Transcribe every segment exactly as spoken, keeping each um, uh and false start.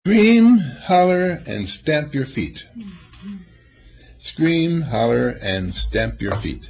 Scream, holler, and stamp your feet. Scream, holler, and stamp your feet.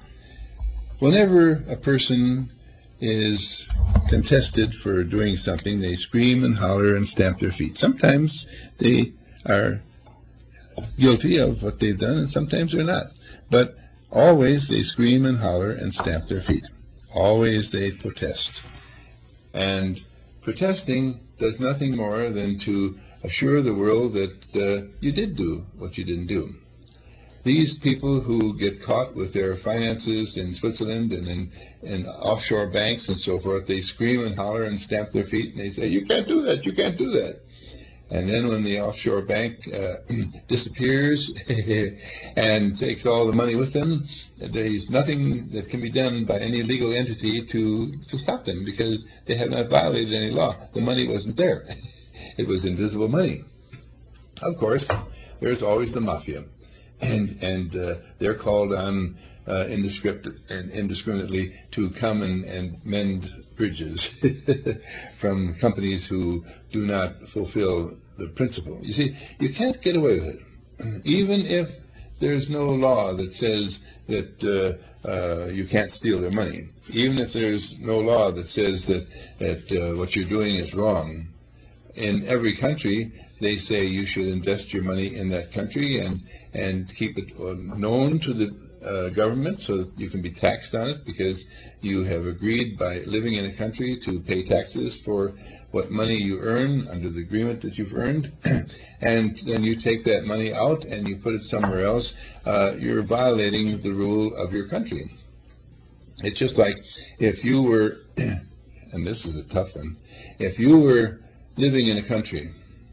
Whenever a person is contested for doing something, they scream and holler and stamp their feet. Sometimes they are guilty of what they've done, and sometimes they're not. But always they scream and holler and stamp their feet. Always they protest. And protesting does nothing more than to assure the world that uh, you did do what you didn't do. These people who get caught with their finances in Switzerland and in, in offshore banks and so forth, they scream and holler and stamp their feet, and they say, you can't do that, you can't do that. And then when the offshore bank uh, disappears and takes all the money with them, there's nothing that can be done by any legal entity to, to stop them, because they have not violated any law. The money wasn't there. It was invisible money. Of course, there's always the mafia. And and uh, they're called on uh, indiscript- and indiscriminately to come and, and mend bridges from companies who do not fulfill the principle. You see, you can't get away with it. Even if there's no law that says that uh, uh, you can't steal their money, even if there's no law that says that, that uh, what you're doing is wrong, in every country they say you should invest your money in that country and, and keep it known to the uh, government so that you can be taxed on it, because you have agreed by living in a country to pay taxes for what money you earn under the agreement that you've earned. And then you take that money out and you put it somewhere else. Uh, you're violating the rule of your country. It's just like if you were, and this is a tough one, if you were living in a country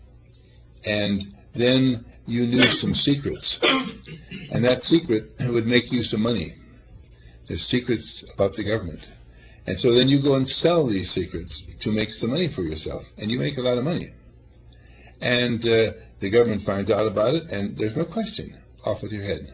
and then you knew some secrets, and that secret would make you some money. There's secrets about the government. And so then you go and sell these secrets to make some money for yourself, and you make a lot of money. And uh, the government finds out about it, and there's no question, off with your head.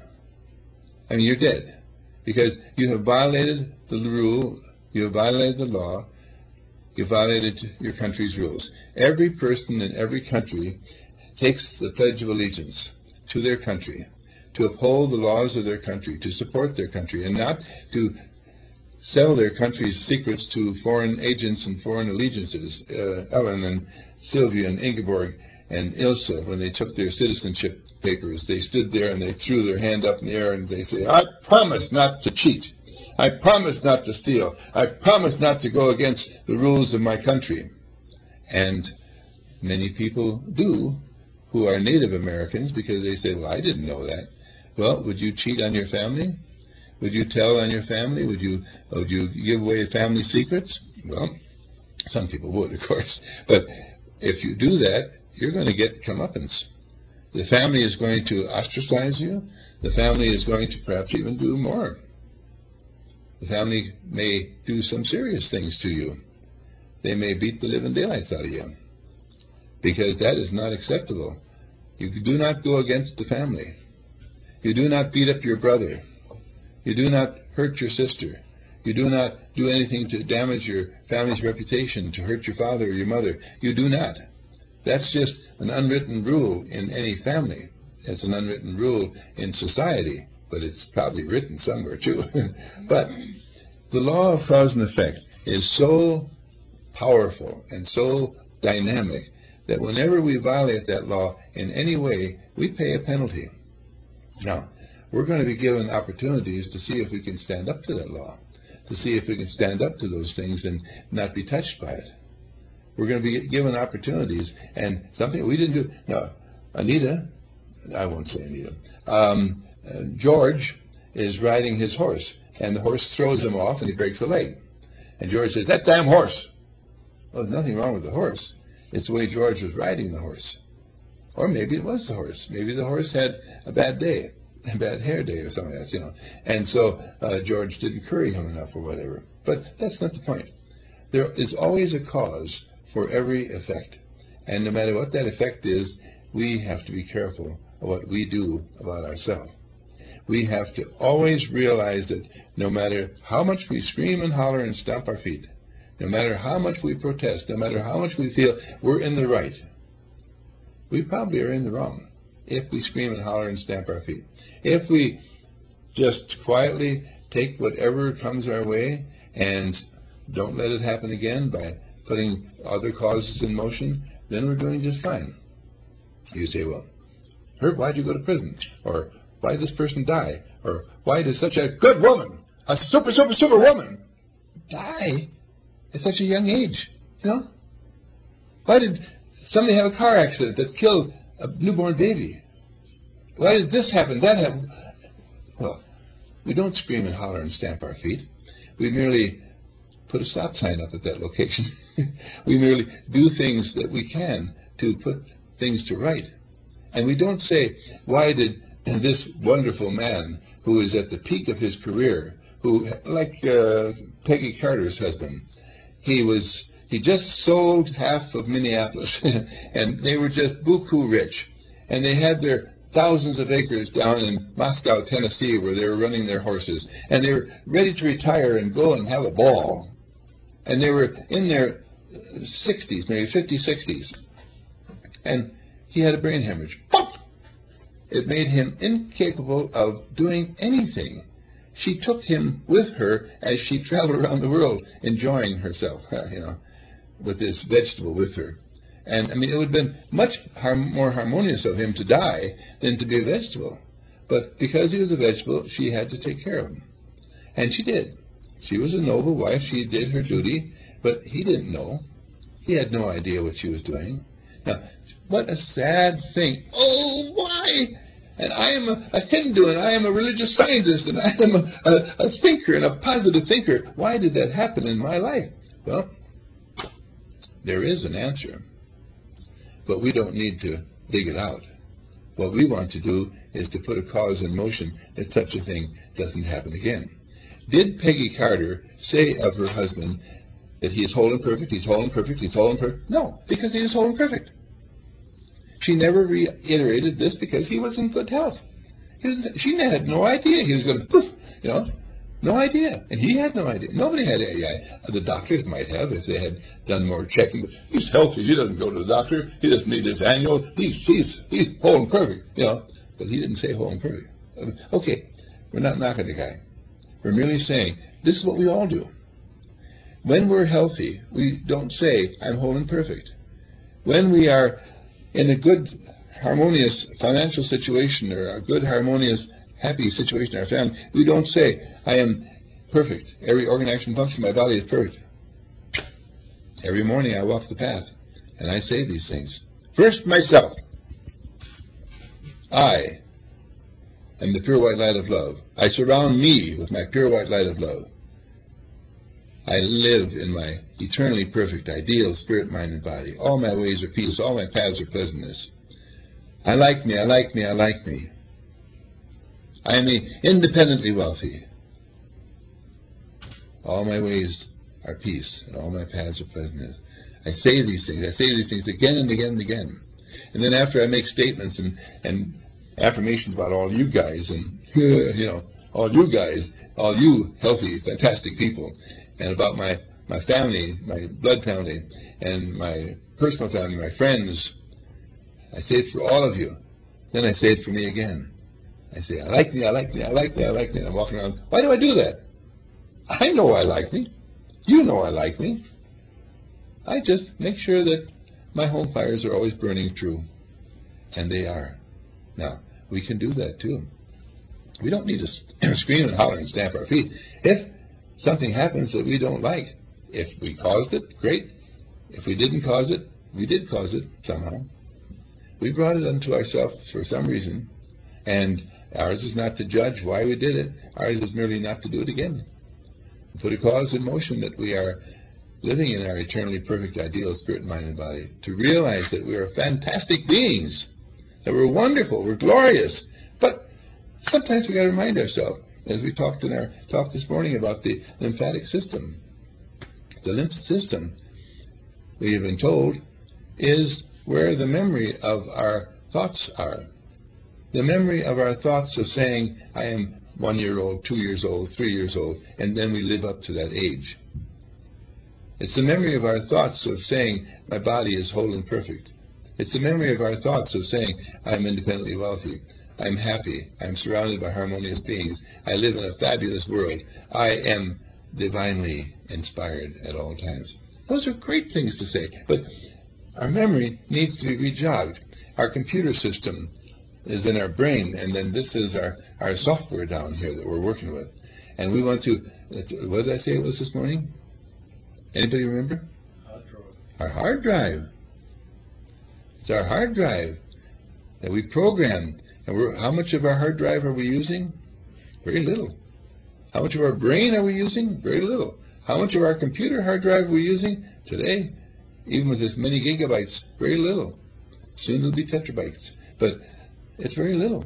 I mean, you're dead, because you have violated the rule, you have violated the law, you violated your country's rules. Every person in every country takes the Pledge of Allegiance to their country, to uphold the laws of their country, to support their country, and not to sell their country's secrets to foreign agents and foreign allegiances. Uh, Ellen and Sylvia and Ingeborg and Ilse, when they took their citizenship papers, they stood there and they threw their hand up in the air and they say, I promise not to cheat. I promise not to steal. I promise not to go against the rules of my country. And many people do, who are Native Americans, because they say, well, I didn't know that. Well, would you cheat on your family? Would you tell on your family? Would you would you give away family secrets? Well, some people would, of course. But if you do that, you're going to get comeuppance. The family is going to ostracize you. The family is going to perhaps even do more. The family may do some serious things to you. They may beat the living daylights out of you, because that is not acceptable. You do not go against the family. You do not beat up your brother. You do not hurt your sister. You do not do anything to damage your family's reputation, to hurt your father or your mother. You do not. That's just an unwritten rule in any family. It's an unwritten rule in society, but it's probably written somewhere too. But the law of cause and effect is so powerful and so dynamic that whenever we violate that law in any way, we pay a penalty. Now, we're going to be given opportunities to see if we can stand up to that law, to see if we can stand up to those things and not be touched by it. We're going to be given opportunities, and something we didn't do. Now, Anita, I won't say Anita, um, uh, George is riding his horse, and the horse throws him off, and he breaks a leg. And George says, that damn horse. Well, there's nothing wrong with the horse. It's the way George was riding the horse. Or maybe it was the horse. Maybe the horse had a bad day, a bad hair day or something like that, you know. And so uh, George didn't curry him enough or whatever. But that's not the point. There is always a cause for every effect. And no matter what that effect is, we have to be careful of what we do about ourselves. We have to always realize that no matter how much we scream and holler and stomp our feet, no matter how much we protest, no matter how much we feel we're in the right, we probably are in the wrong if we scream and holler and stamp our feet. If we just quietly take whatever comes our way and don't let it happen again by putting other causes in motion, then we're doing just fine. You say, well, Herb, why'd you go to prison? Or why did this person die? Or why did such a good woman, a super, super, super woman, die at such a young age? You know? Why did somebody have a car accident that killed a newborn baby? Why did this happen, that happen? Well, we don't scream and holler and stamp our feet. We merely put a stop sign up at that location. We merely do things that we can to put things to right. And we don't say, why did this wonderful man who is at the peak of his career, who, like uh, Peggy Carter's husband, he was, he just sold half of Minneapolis, and they were just buku rich, and they had their thousands of acres down in Moscow, Tennessee, where they were running their horses, and they were ready to retire and go and have a ball. And they were in their sixties, maybe fifties, sixties, and he had a brain hemorrhage. It made him incapable of doing anything. She took him with her as she traveled around the world, enjoying herself, you know, with this vegetable with her. And, I mean, it would have been much har- more harmonious of him to die than to be a vegetable. But because he was a vegetable, she had to take care of him. And she did. She was a noble wife. She did her duty. But he didn't know. He had no idea what she was doing. Now, what a sad thing. Oh, why? And I am a, a Hindu, and I am a religious scientist, and I am a, a, a thinker and a positive thinker. Why did that happen in my life? Well, there is an answer. But we don't need to dig it out. What we want to do is to put a cause in motion that such a thing doesn't happen again. Did Peggy Carter say of her husband that he is whole and perfect, he's whole and perfect, he's whole and perfect? No, because he was whole and perfect. She never reiterated this because he was in good health. He was, she had no idea he was going to poof, you know, no idea. And he had no idea. Nobody had any idea. The doctors might have if they had done more checking. But he's healthy. He doesn't go to the doctor. He doesn't need his annual. He's, he's, he's whole and perfect, you know. But he didn't say whole and perfect. Okay, we're not knocking the guy. We're merely saying this is what we all do. When we're healthy, we don't say, I'm whole and perfect. When we are in a good, harmonious financial situation or a good, harmonious, happy situation in our family, we don't say, I am perfect. Every organ, action, function of my body is perfect. Every morning I walk the path, and I say these things. First, myself. I am the pure white light of love. I surround me with my pure white light of love. I live in my eternally perfect, ideal spirit, mind, and body. All my ways are peace. All my paths are pleasantness. I like me. I like me. I like me. I am independently wealthy. All my ways are peace, and all my paths are pleasantness. I say these things. I say these things again and again and again. And then after I make statements and, and affirmations about all you guys, and, you know, all you guys, all you healthy, fantastic people, and about my, my family, my blood family, and my personal family, my friends. I say it for all of you. Then I say it for me again. I say, I like me, I like me, I like me, I like me. And I'm walking around. Why do I do that? I know I like me. You know I like me. I just make sure that my home fires are always burning true. And they are. Now, we can do that too. We don't need to scream and holler and stamp our feet. If something happens that we don't like, if we caused it, great. If we didn't cause it, we did cause it somehow. We brought it unto ourselves for some reason, and ours is not to judge why we did it. Ours is merely not to do it again. Put a cause in motion that we are living in our eternally perfect ideal spirit, mind, and body. To realize that we are fantastic beings, that we're wonderful, we're glorious. But sometimes we got to remind ourselves, as we talked in our talk this morning about the lymphatic system. The lymph system, we have been told, is where the memory of our thoughts are. The memory of our thoughts of saying, I am one year old, two years old, three years old, and then we live up to that age. It's the memory of our thoughts of saying, my body is whole and perfect. It's the memory of our thoughts of saying, I'm independently wealthy, I'm happy, I'm surrounded by harmonious beings, I live in a fabulous world, I am divinely inspired at all times. Those are great things to say, but our memory needs to be rejogged. Our computer system is in our brain, and then this is our, our software down here that we're working with. And we want to, what did I say it was this morning? Anybody remember? Hard drive. Our hard drive. It's our hard drive that we program. And we're, how much of our hard drive are we using? Very little. How much of our brain are we using? Very little. How much of our computer hard drive are we using? Today, even with this many gigabytes, very little. Soon it'll be tetrabytes. But it's very little.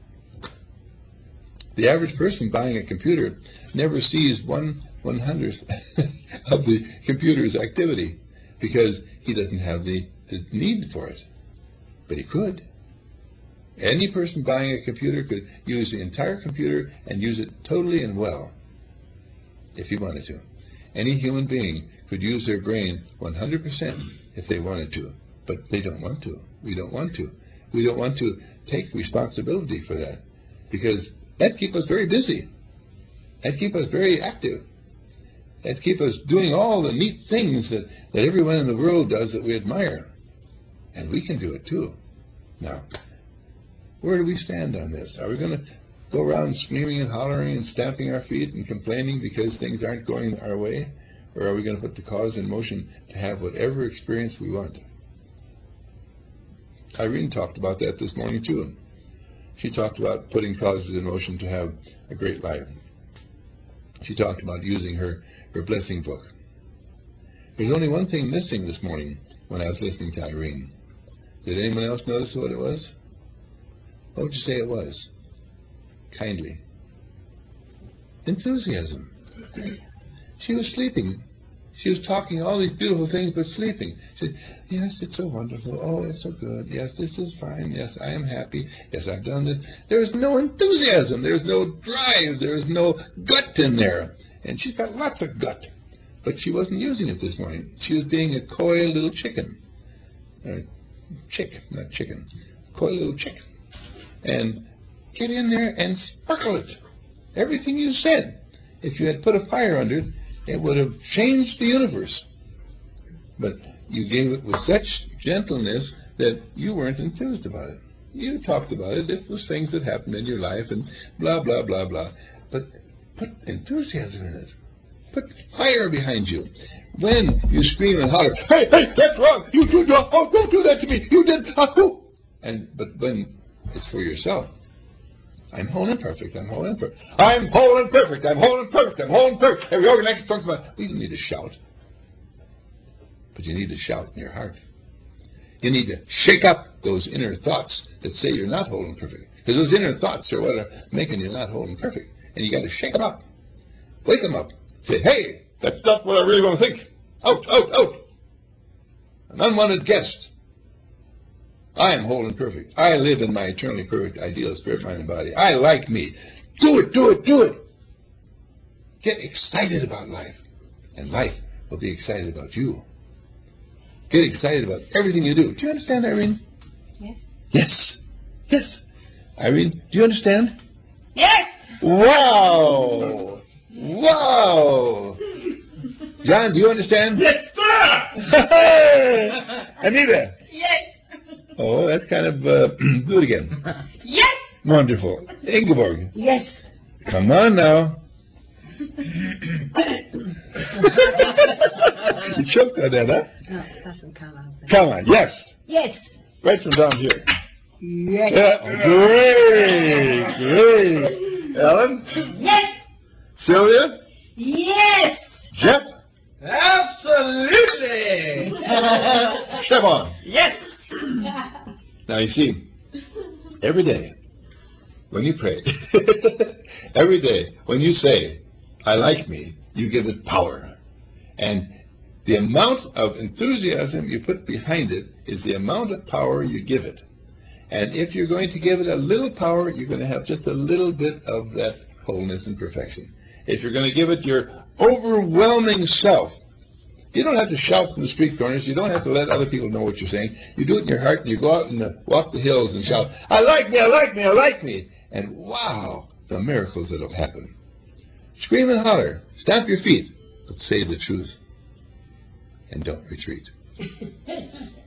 The average person buying a computer never sees one one hundredth of the computer's activity because he doesn't have the, the need for it. But he could. Any person buying a computer could use the entire computer and use it totally and well if he wanted to. Any human being could use their brain one hundred percent if they wanted to, but they don't want to. We don't want to. We don't want to take responsibility for that because that'd keep us very busy. That'd keep us very active. That'd keep us doing all the neat things that, that everyone in the world does that we admire. And we can do it too. Now, where do we stand on this? Are we going to go around screaming and hollering and stamping our feet and complaining because things aren't going our way? Or are we going to put the cause in motion to have whatever experience we want? Irene talked about that this morning too. She talked about putting causes in motion to have a great life. She talked about using her, her blessing book. There's only one thing missing this morning when I was listening to Irene. Did anyone else notice what it was? What would you say it was? Kindly. Enthusiasm. She was sleeping. She was talking all these beautiful things, but sleeping. She said, yes, it's so wonderful. Oh, it's so good. Yes, this is fine. Yes, I am happy. Yes, I've done this. There's no enthusiasm. There's no drive. There's no gut in there. And she's got lots of gut. But she wasn't using it this morning. She was being a coy little chicken. Uh, chick, not chicken. Coy little chicken. And get in there and sparkle it. Everything you said. If you had put a fire under it, it would have changed the universe. But you gave it with such gentleness that you weren't enthused about it. You talked about it. It was things that happened in your life and blah, blah, blah, blah. But put enthusiasm in it. Put fire behind you. When you scream and holler, hey, hey, that's wrong. You do wrong. Oh, don't do that to me. You did. Uh, oh. And, but when it's for yourself, I'm whole and perfect. I'm whole and perfect. I'm whole and perfect. I'm whole and perfect. I'm whole and perfect. Every organ next talks about. You don't need to shout, but you need to shout in your heart. You need to shake up those inner thoughts that say you're not whole and perfect, because those inner thoughts are what are making you not whole and perfect, and you got to shake them up, wake them up, say, "Hey, that's not what I really want to think. Out, out, out. An unwanted guest. I am whole and perfect. I live in my eternally perfect ideal spirit, mind, and body. I like me. Do it, do it, do it. Get excited about life, and life will be excited about you. Get excited about everything you do. Do you understand, Irene? Yes. Yes. Yes. Irene, do you understand? Yes. Wow. Wow. John, do you understand? Yes, sir! Anita? Yes. Oh, that's kind of, uh, do it again. Yes. Wonderful. Ingeborg. Yes. Come on now. You choked on that, huh? No, it doesn't come out. Come on, yes. Yes. Right from down here. Yes. Yeah, great, great. Ellen? Yes. Sylvia? Yes. Jeff? Absolutely! Stefan? Yes. Now you see, every day when you pray, every day when you say, I like me, you give it power. And the amount of enthusiasm you put behind it is the amount of power you give it. And if you're going to give it a little power, you're going to have just a little bit of that wholeness and perfection. If you're going to give it your overwhelming self, You don't have to shout from the street corners. You don't have to let other people know what you're saying. You do it in your heart, and you go out and uh, walk the hills and shout, I like me, I like me, I like me. And wow, the miracles that will happen. Scream and holler. Stamp your feet. But say the truth. And don't retreat.